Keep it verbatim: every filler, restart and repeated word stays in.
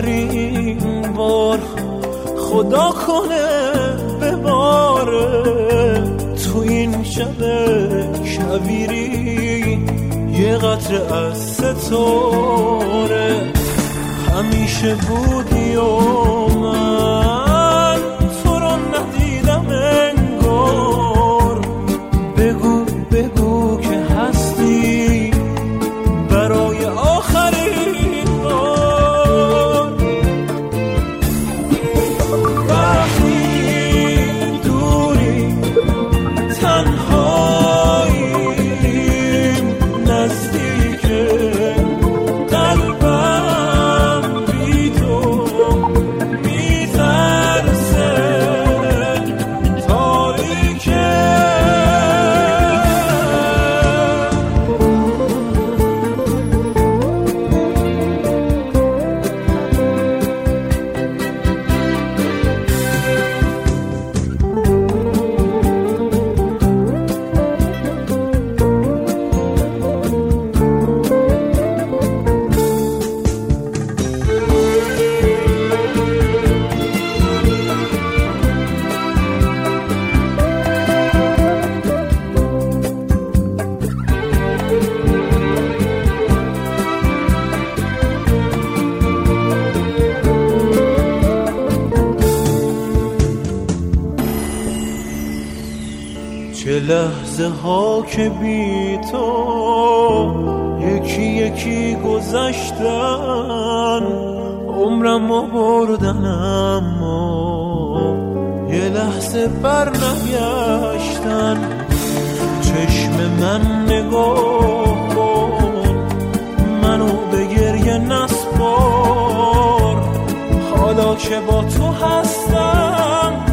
آخرین بار خدا کنه بباره تو این شب کویری یه قطره از ستاره. همیشه بودی و من تو رو ندیدم انگار. بگو بگو که هستی برای آخرین بار. وقتی دوری تنهاییم نزدیکه قلبم بی تو میترسه تاریکه. چه لحظه ها که بی تو یکی یکی گذشتن، عمرم رو بردن اما یه لحظه بر نگشتن. چشم من نگاه کن منو به گریه نسپار، حالا که با تو هستم